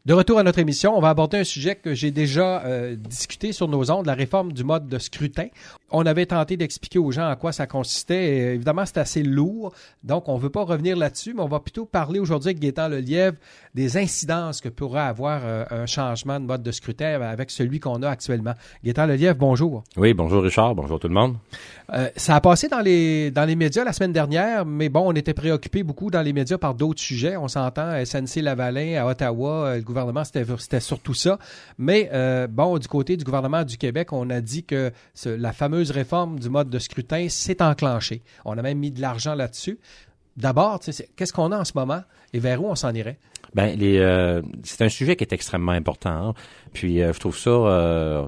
De retour à notre émission, on va aborder un sujet que j'ai déjà discuté sur nos ondes, la réforme du mode de scrutin. On avait tenté d'expliquer aux gens à quoi ça consistait. Et évidemment, c'est assez lourd, donc on ne veut pas revenir là-dessus, mais on va plutôt parler aujourd'hui avec Gaétan Lelièvre des incidences que pourrait avoir un changement de mode de scrutin avec celui qu'on a actuellement. Gaétan Lelièvre, bonjour. Oui, bonjour Richard, bonjour tout le monde. Ça a passé dans les médias la semaine dernière, mais bon, on était préoccupés beaucoup dans les médias par d'autres sujets. On s'entend, SNC-Lavalin, à Ottawa, le gouvernement, c'était surtout ça. Mais bon, du côté du gouvernement du Québec, on a dit que la fameuse réforme du mode de scrutin s'est enclenchée. On a même mis de l'argent là-dessus. D'abord, qu'est-ce qu'on a en ce moment et vers où on s'en irait? Ben, c'est un sujet qui est extrêmement important. Hein. Puis, je trouve ça,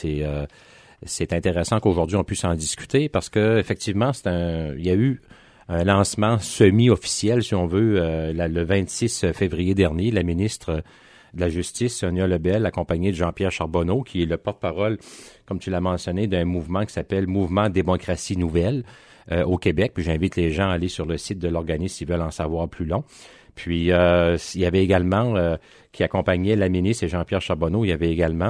c'est intéressant qu'aujourd'hui on puisse en discuter parce que effectivement, il y a eu un lancement semi-officiel, si on veut, le 26 février dernier. La ministre de la Justice, Sonia Lebel, accompagnée de Jean-Pierre Charbonneau, qui est le porte-parole, comme tu l'as mentionné, d'un mouvement qui s'appelle Mouvement Démocratie Nouvelle au Québec. Puis j'invite les gens à aller sur le site de l'organisme s'ils veulent en savoir plus long. Puis il y avait également, qui accompagnait la ministre et Jean-Pierre Charbonneau, il y avait également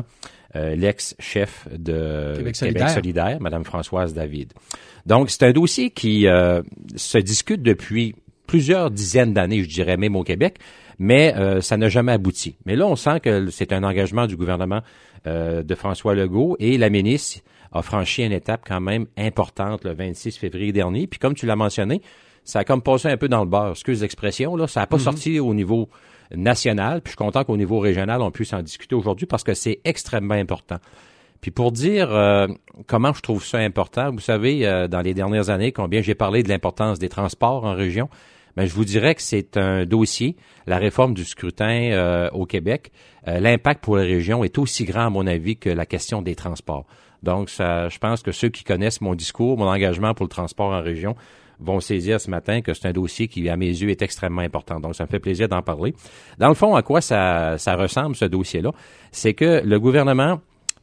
l'ex-chef de Québec solidaire, Mme Françoise David. Donc, c'est un dossier qui se discute depuis plusieurs dizaines d'années, je dirais même au Québec, mais ça n'a jamais abouti. Mais là, on sent que c'est un engagement du gouvernement de François Legault et la ministre a franchi une étape quand même importante le 26 février dernier. Puis comme tu l'as mentionné, ça a comme passé un peu dans le beurre, excuse l'expression, là, ça n'a pas sorti au niveau national, puis je suis content qu'au niveau régional, on puisse en discuter aujourd'hui parce que c'est extrêmement important. Puis pour dire comment je trouve ça important, vous savez, dans les dernières années, combien j'ai parlé de l'importance des transports en région, ben je vous dirais que c'est un dossier, la réforme du scrutin au Québec. L'impact pour les régions est aussi grand, à mon avis, que la question des transports. Donc, ça, je pense que ceux qui connaissent mon discours, mon engagement pour le transport en région, vont saisir ce matin que c'est un dossier qui, à mes yeux, est extrêmement important. Donc, ça me fait plaisir d'en parler. Dans le fond, à quoi ça ressemble, ce dossier-là? C'est que le gouvernement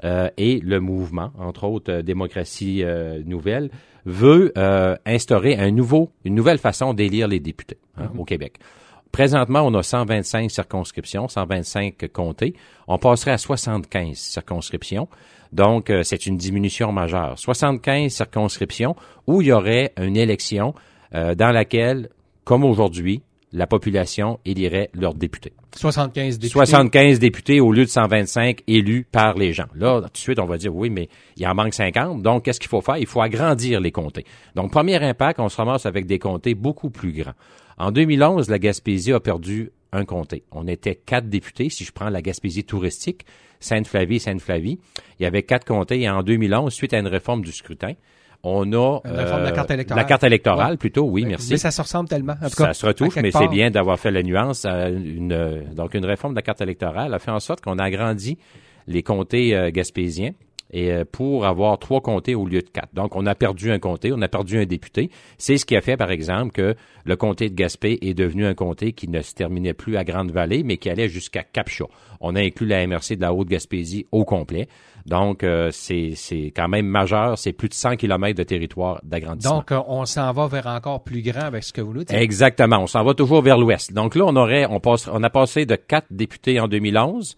et le mouvement, entre autres Démocratie Nouvelle, veut instaurer une nouvelle façon d'élire les députés au Québec. Présentement, on a 125 circonscriptions, 125 comtés. On passerait à 75 circonscriptions. Donc, c'est une diminution majeure. 75 circonscriptions où il y aurait une élection dans laquelle, comme aujourd'hui, la population élirait leurs députés. 75 députés. 75 députés au lieu de 125 élus par les gens. Là, tout de suite, on va dire, oui, mais il en manque 50. Donc, qu'est-ce qu'il faut faire? Il faut agrandir les comtés. Donc, premier impact, on se ramasse avec des comtés beaucoup plus grands. En 2011, la Gaspésie a perdu un comté. On était 4 députés, si je prends la Gaspésie touristique, Sainte-Flavie. Il y avait 4 comtés et en 2011, suite à une réforme du scrutin, on a une réforme de la carte électorale. La carte électorale, plutôt, oui, merci. Mais ça se ressemble tellement. En tout cas, ça se retouche, mais c'est bien d'avoir fait la nuance. Donc, une réforme de la carte électorale a fait en sorte qu'on a agrandi les comtés gaspésiens et pour avoir 3 comtés au lieu de 4. Donc, on a perdu un comté, on a perdu un député. C'est ce qui a fait, par exemple, que le comté de Gaspé est devenu un comté qui ne se terminait plus à Grande-Vallée, mais qui allait jusqu'à Cap-Chat. On a inclus la MRC de la Haute-Gaspésie au complet. Donc, c'est quand même majeur. C'est plus de 100 km de territoire d'agrandissement. Donc, on s'en va vers encore plus grand avec ce que vous nous dites. Exactement. On s'en va toujours vers l'ouest. Donc là, on a passé de 4 députés en 2011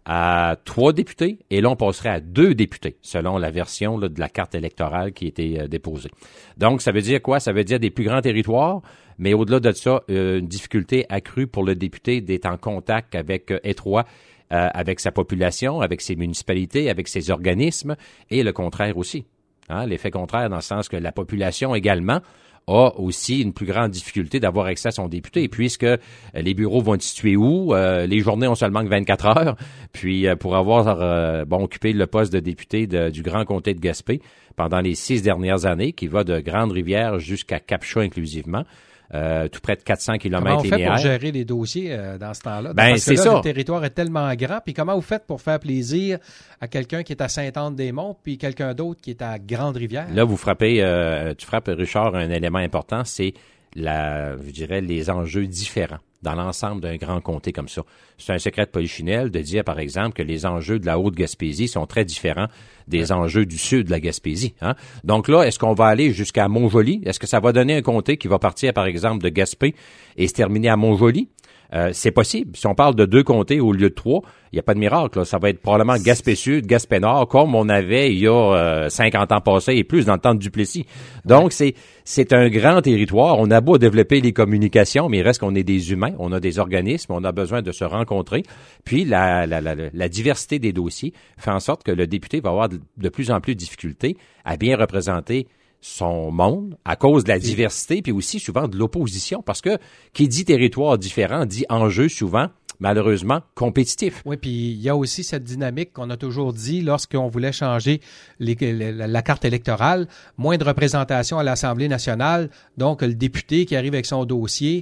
à 3 députés, et là, on passerait à 2 députés, selon la version là, de la carte électorale qui a été déposée. Donc, ça veut dire quoi? Ça veut dire des plus grands territoires, mais au-delà de ça, une difficulté accrue pour le député d'être en contact étroit avec sa population, avec ses municipalités, avec ses organismes, et le contraire aussi. L'effet contraire dans le sens que la population également a aussi une plus grande difficulté d'avoir accès à son député, puisque les bureaux vont être situés où? Les journées ont seulement que 24 heures. Puis pour avoir occupé le poste de député du Grand Comté de Gaspé pendant les 6 dernières années, qui va de Grande-Rivière jusqu'à Cap-Chat inclusivement, tout près de 400 km linéaires. Comment on fait pour gérer les dossiers dans ce temps-là? Ben, parce que là, ça. Le territoire est tellement grand. Puis comment vous faites pour faire plaisir à quelqu'un qui est à Sainte-Anne-des-Monts puis quelqu'un d'autre qui est à Grande-Rivière? Là, tu frappes, Richard, un élément important, c'est je dirais, les enjeux différents dans l'ensemble d'un grand comté comme ça. C'est un secret de polichinelle de dire, par exemple, que les enjeux de la Haute-Gaspésie sont très différents des enjeux du sud de la Gaspésie. Donc là, est-ce qu'on va aller jusqu'à Montjoly? Est-ce que ça va donner un comté qui va partir, par exemple, de Gaspé et se terminer à Montjoly? C'est possible. Si on parle de 2 comtés au lieu de 3, il n'y a pas de miracle. Là. Ça va être probablement Gaspé-Sud, Gaspé-Nord, comme on avait il y a 50 ans passés et plus dans le temps de Duplessis. Donc, c'est un grand territoire. On a beau développer les communications, mais il reste qu'on est des humains, on a des organismes, on a besoin de se rencontrer. Puis, la diversité des dossiers fait en sorte que le député va avoir de plus en plus de difficultés à bien représenter son monde à cause de la diversité, puis aussi souvent de l'opposition, parce que qui dit territoire différent dit enjeu souvent, malheureusement, compétitif. Oui, puis il y a aussi cette dynamique qu'on a toujours dit lorsqu'on voulait changer la carte électorale, moins de représentation à l'Assemblée nationale, donc le député qui arrive avec son dossier,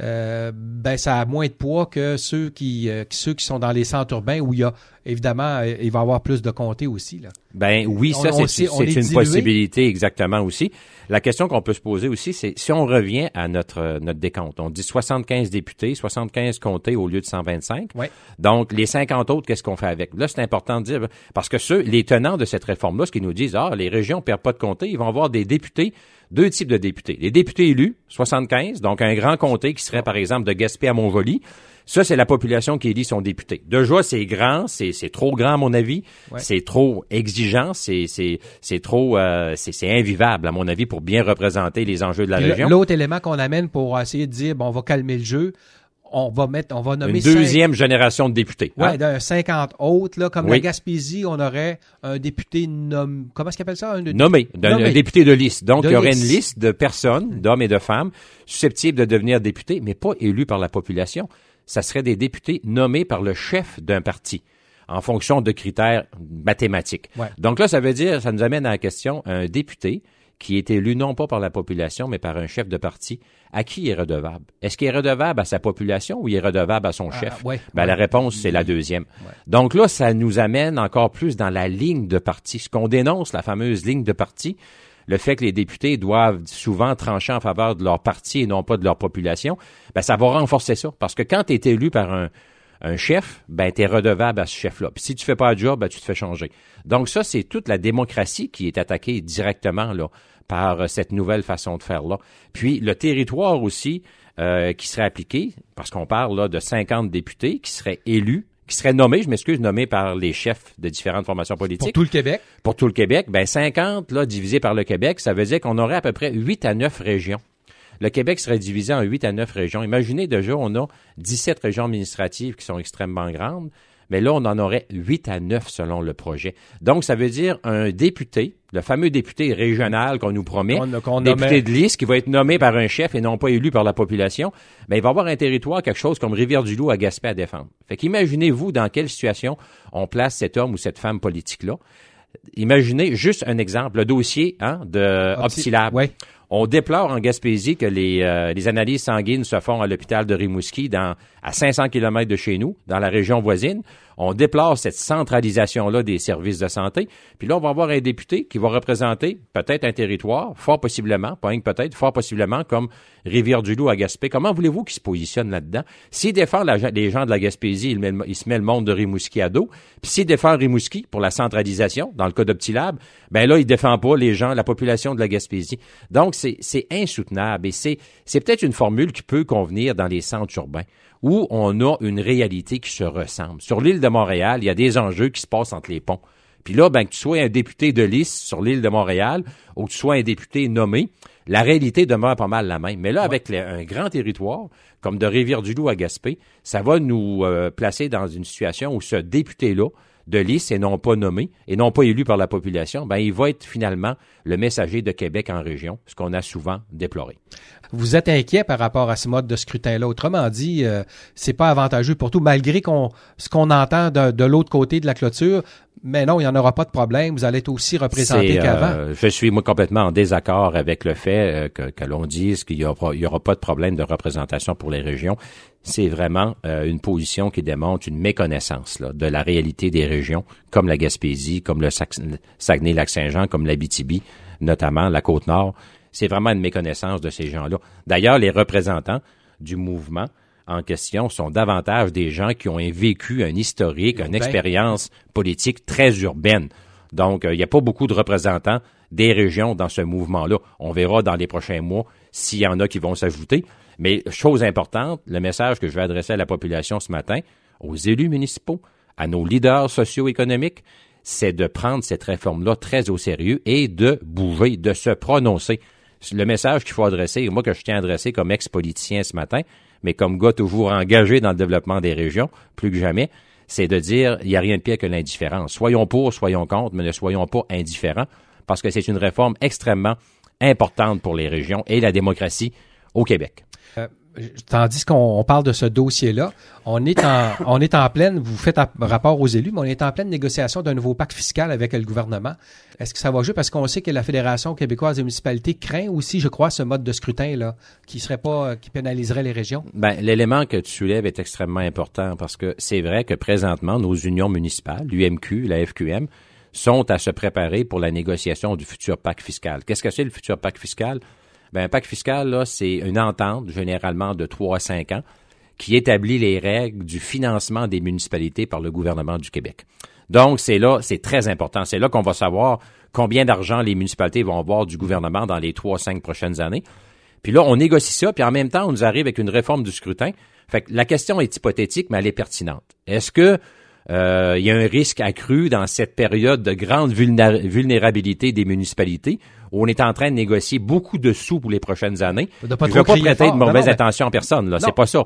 ça a moins de poids que ceux qui sont dans les centres urbains où il y a, évidemment, il va y avoir plus de comtés aussi, là. Ben oui, c'est une possibilité exactement aussi. La question qu'on peut se poser aussi, c'est si on revient à notre décompte, on dit 75 députés, 75 comtés au lieu de 125. Ouais. Donc, les 50 autres, qu'est-ce qu'on fait avec? Là, c'est important de dire, parce que les tenants de cette réforme-là, ce qu'ils nous disent, les régions perdent pas de comtés, ils vont avoir des députés, 2 types de députés. Les députés élus, 75, donc un grand comté qui serait, par exemple, de Gaspé à Montjoly. Ça, c'est la population qui élit son député. Déjà, c'est grand, c'est trop grand à mon avis. Ouais. C'est trop exigeant, c'est trop, c'est invivable à mon avis pour bien représenter les enjeux de la région. L'autre élément qu'on amène pour essayer de dire, on va calmer le jeu, on va nommer une deuxième génération de députés. Ouais, de 50 autres, là, comme la Gaspésie, on aurait un député comment est-ce qu'on appelle ça? Nommé. Un député de liste. Donc, il y aurait une liste de personnes, d'hommes et de femmes, susceptibles de devenir députés, mais pas élus par la population. Ça serait des députés nommés par le chef d'un parti, en fonction de critères mathématiques. Ouais. Donc là, ça nous amène à la question, un député qui est élu non pas par la population, mais par un chef de parti, à qui il est redevable? Est-ce qu'il est redevable à sa population ou il est redevable à son chef? La réponse, c'est la deuxième. Ouais. Donc là, ça nous amène encore plus dans la ligne de parti. Ce qu'on dénonce, la fameuse ligne de parti, le fait que les députés doivent souvent trancher en faveur de leur parti et non pas de leur population, ça va renforcer ça. Parce que quand tu es élu par un chef, tu es redevable à ce chef-là. Puis si tu fais pas le job, tu te fais changer. Donc ça, c'est toute la démocratie qui est attaquée directement là par cette nouvelle façon de faire là. Puis le territoire aussi qui serait appliqué, parce qu'on parle là de 50 députés qui seraient élus, qui seraient nommés par les chefs de différentes formations politiques. Pour tout le Québec. Pour tout le Québec. 50, là, divisé par le Québec, ça veut dire qu'on aurait à peu près 8 à 9 régions. Le Québec serait divisé en 8 à 9 régions. Imaginez déjà, on a 17 régions administratives qui sont extrêmement grandes, mais là, on en aurait 8 à 9 selon le projet. Donc, ça veut dire un député, le fameux député régional qu'on nous promet, député de liste qui va être nommé par un chef et non pas élu par la population, il va avoir un territoire, quelque chose comme Rivière-du-Loup à Gaspé à défendre. Fait qu'imaginez-vous dans quelle situation on place cet homme ou cette femme politique-là. Imaginez juste un exemple, le dossier de Optilab. Ouais. On déplore en Gaspésie que les analyses sanguines se font à l'hôpital de Rimouski à 500 km de chez nous, dans la région voisine. On déplore cette centralisation-là des services de santé. Puis là, on va avoir un député qui va représenter peut-être un territoire, fort possiblement, pas peut-être, fort possiblement comme Rivière-du-Loup à Gaspé. Comment voulez-vous qu'il se positionne là-dedans? S'il défend les gens de la Gaspésie, il se met le monde de Rimouski à dos. Puis s'il défend Rimouski pour la centralisation, dans le cas d'Optilab, là, il défend pas les gens, la population de la Gaspésie. Donc, c'est insoutenable et c'est peut-être une formule qui peut convenir dans les centres urbains où on a une réalité qui se ressemble. Sur l'île de Montréal, il y a des enjeux qui se passent entre les ponts. Puis là, que tu sois un député de liste sur l'île de Montréal ou que tu sois un député nommé, la réalité demeure pas mal la même. Mais là, avec un grand territoire, comme de Rivière-du-Loup à Gaspé, ça va nous placer dans une situation où ce député-là, de liste et non pas nommé, et non pas élu par la population, il va être finalement le messager de Québec en région, ce qu'on a souvent déploré. Vous êtes inquiet par rapport à ce mode de scrutin-là. Autrement dit, c'est pas avantageux pour tout, malgré ce qu'on entend de l'autre côté de la clôture. Mais non, il n'y en aura pas de problème. Vous allez être aussi représenté qu'avant. Je suis, moi, complètement en désaccord avec le fait que l'on dise qu'il y aura pas de problème de représentation pour les régions. C'est vraiment une position qui démontre une méconnaissance là, de la réalité des régions, comme la Gaspésie, comme le Saguenay-Lac-Saint-Jean, comme l'Abitibi, notamment la Côte-Nord. C'est vraiment une méconnaissance de ces gens-là. D'ailleurs, les représentants du mouvement en question sont davantage des gens qui ont vécu un historique, une expérience politique très urbaine. Donc, il n'y a pas beaucoup de représentants des régions dans ce mouvement-là. On verra dans les prochains mois s'il y en a qui vont s'ajouter. Mais chose importante, le message que je vais adresser à la population ce matin, aux élus municipaux, à nos leaders socio-économiques, c'est de prendre cette réforme-là très au sérieux et de bouger, de se prononcer. Le message qu'il faut adresser, moi que je tiens à adresser comme ex-politicien ce matin, mais comme gars toujours engagé dans le développement des régions, plus que jamais, c'est de dire, il n'y a rien de pire que l'indifférence. Soyons pour, soyons contre, mais ne soyons pas indifférents, parce que c'est une réforme extrêmement importante pour les régions et la démocratie au Québec. Tandis qu'on parle de ce dossier-là, on est en pleine, vous faites rapport aux élus, mais on est en pleine négociation d'un nouveau pacte fiscal avec le gouvernement. Est-ce que ça va jouer? Parce qu'on sait que la Fédération québécoise des municipalités craint aussi, je crois, ce mode de scrutin-là, qui pénaliserait les régions. Ben, l'élément que tu soulèves est extrêmement important parce que c'est vrai que présentement, nos unions municipales, l'UMQ, la FQM, sont à se préparer pour la négociation du futur pacte fiscal. Qu'est-ce que c'est le futur pacte fiscal? Ben, un pacte fiscal, là, c'est une entente, généralement de 3 à 5 ans, qui établit les règles du financement des municipalités par le gouvernement du Québec. Donc, c'est très important. C'est là qu'on va savoir combien d'argent les municipalités vont avoir du gouvernement dans les 3 à 5 prochaines années. Puis là, on négocie ça, puis en même temps, on nous arrive avec une réforme du scrutin. Fait que la question est hypothétique, mais elle est pertinente. Est-ce que il y a un risque accru dans cette période de grande vulnérabilité des municipalités où on est en train de négocier beaucoup de sous pour les prochaines années? Je ne veux pas prêter de mauvaises intentions à personne, là, c'est pas ça.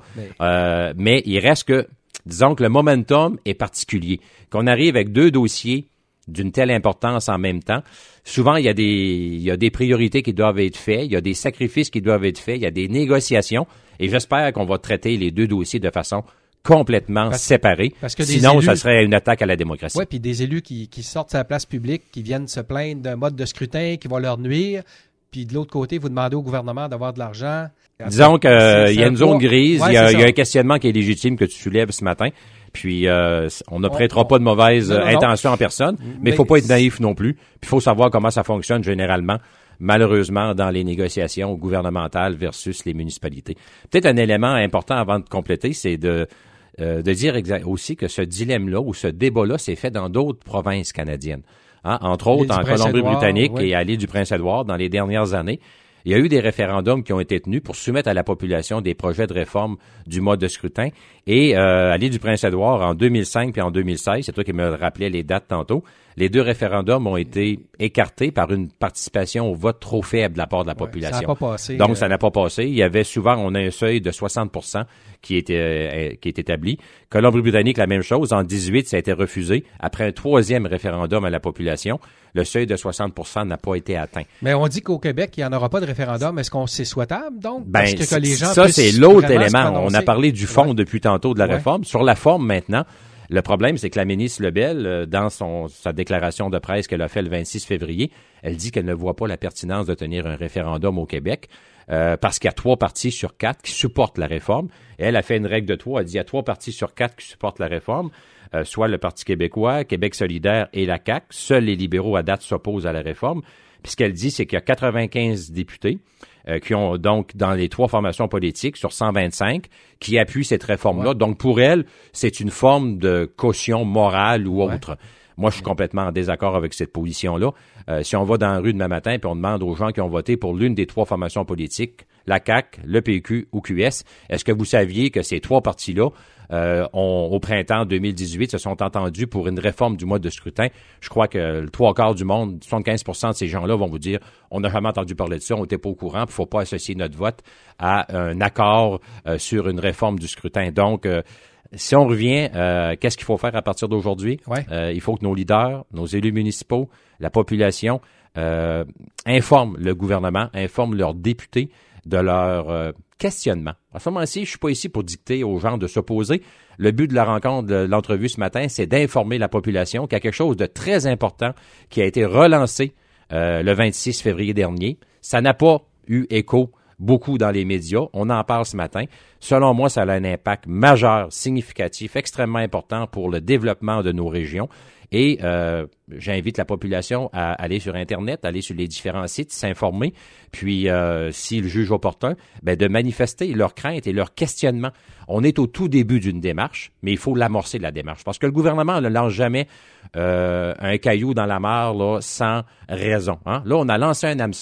Mais il reste que, disons que le momentum est particulier. Qu'on arrive avec 2 dossiers d'une telle importance en même temps, souvent il y a des priorités qui doivent être faites, il y a des sacrifices qui doivent être faits, il y a des négociations, et j'espère qu'on va traiter les 2 dossiers de façon complètement séparés. Sinon, ça serait une attaque à la démocratie. Oui, puis des élus qui sortent sur la place publique, qui viennent se plaindre d'un mode de scrutin qui va leur nuire, puis de l'autre côté, vous demandez au gouvernement d'avoir de l'argent. Disons qu'il y a une zone grise, il y a un questionnement qui est légitime que tu soulèves ce matin, puis on ne prêtera pas de mauvaises intentions en personne, mais il faut pas être naïf non plus, puis il faut savoir comment ça fonctionne généralement, malheureusement, dans les négociations gouvernementales versus les municipalités. Peut-être un élément important avant de compléter, c'est de dire aussi que ce dilemme-là ou ce débat-là s'est fait dans d'autres provinces canadiennes. Hein? Entre autres, en Colombie-Britannique et à l'île du Prince-Édouard, dans les dernières années, il y a eu des référendums qui ont été tenus pour soumettre à la population des projets de réforme du mode de scrutin. Et à l'île du Prince-Édouard, en 2005 puis en 2016, c'est toi qui me rappelais les dates tantôt, les 2 référendums ont été écartés par une participation au vote trop faible de la part de la population. Ça n'a pas passé. Donc, ça n'a pas passé. Il y avait souvent, on a un seuil de 60% qui est établi. Colombie-Britannique, la même chose. En 2018, ça a été refusé. Après un 3e référendum à la population, le seuil de 60% n'a pas été atteint. Mais on dit qu'au Québec, il n'y en aura pas de référendum. Est-ce qu'on c'est souhaitable, donc? Parce que les gens ça, c'est l'autre élément. On a parlé du fond depuis tantôt de la réforme. Sur la forme, maintenant, le problème, c'est que la ministre Lebel, dans sa déclaration de presse qu'elle a fait le 26 février, elle dit qu'elle ne voit pas la pertinence de tenir un référendum au Québec parce qu'il y a 3 partis sur 4 qui supportent la réforme. Et elle a fait une règle de 3. Elle dit qu'il y a 3 partis sur 4 qui supportent la réforme, soit le Parti québécois, Québec solidaire et la CAQ. Seuls les libéraux, à date, s'opposent à la réforme. Puis ce qu'elle dit, c'est qu'il y a 95 députés qui ont donc dans les 3 formations politiques sur 125 qui appuient cette réforme-là. Ouais. Donc pour elle, c'est une forme de caution morale ou autre. Ouais. Moi, je suis complètement en désaccord avec cette position-là. Si on va dans la rue demain matin puis on demande aux gens qui ont voté pour l'une des 3 formations politiques, la CAQ, le PQ ou QS, est-ce que vous saviez que ces 3 partis-là au printemps 2018 se sont entendus pour une réforme du mode de scrutin? Je crois que le 3/4 du monde, 75% de ces gens-là vont vous dire on n'a jamais entendu parler de ça, on n'était pas au courant, il ne faut pas associer notre vote à un accord sur une réforme du scrutin. Donc, si on revient, qu'est-ce qu'il faut faire à partir d'aujourd'hui? Ouais. Il faut que nos leaders, nos élus municipaux, la population informent le gouvernement, informent leurs députés de leur questionnement. À ce moment-ci, je suis pas ici pour dicter aux gens de s'opposer. Le but de la rencontre, de l'entrevue ce matin, c'est d'informer la population qu'il y a quelque chose de très important qui a été relancé le 26 février dernier. Ça n'a pas eu écho beaucoup dans les médias. On en parle ce matin. Selon moi, ça a un impact majeur, significatif, extrêmement important pour le développement de nos régions. Et j'invite la population à aller sur Internet, aller sur les différents sites, s'informer, puis s'ils jugent opportun, de manifester leurs craintes et leurs questionnements. On est au tout début d'une démarche, mais il faut l'amorcer, la démarche. Parce que le gouvernement ne lance jamais un caillou dans la mare là, sans raison. Hein? Là, on a lancé un hameçon,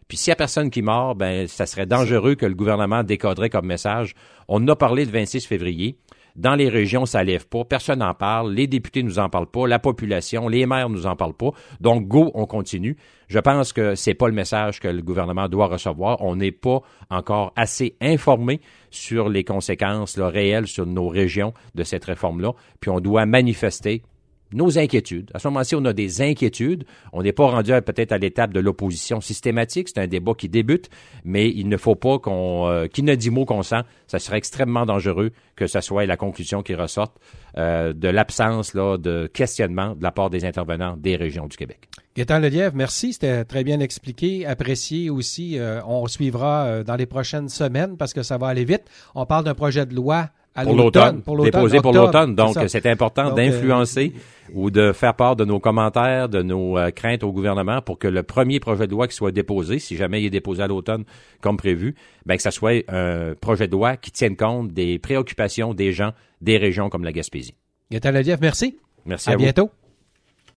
Puis s'il y a personne qui meurt, ben ça serait dangereux que le gouvernement décoderait comme message. On a parlé le 26 février. Dans les régions, ça lève pas. Personne n'en parle. Les députés nous en parlent pas. La population, les maires nous en parlent pas. Donc, go, on continue. Je pense que c'est pas le message que le gouvernement doit recevoir. On n'est pas encore assez informé sur les conséquences réelles sur nos régions de cette réforme-là. Puis on doit manifester nos inquiétudes. À ce moment-ci, on a des inquiétudes. On n'est pas rendu peut-être à l'étape de l'opposition systématique. C'est un débat qui débute, mais il ne faut pas qui ne dit mot consent. Ça serait extrêmement dangereux que ce soit la conclusion qui ressorte de l'absence de questionnement de la part des intervenants des régions du Québec. Gaétan Lelièvre, merci. C'était très bien expliqué, apprécié aussi. On suivra dans les prochaines semaines parce que ça va aller vite. On parle d'un projet de loi pour l'automne, déposé pour l'automne. Donc, c'est important d'influencer ou de faire part de nos commentaires, de nos craintes au gouvernement pour que le premier projet de loi qui soit déposé, si jamais il est déposé à l'automne comme prévu, ben que ça soit un projet de loi qui tienne compte des préoccupations des gens des régions comme la Gaspésie. Gaétan Lelièvre, merci. Merci à vous. À bientôt.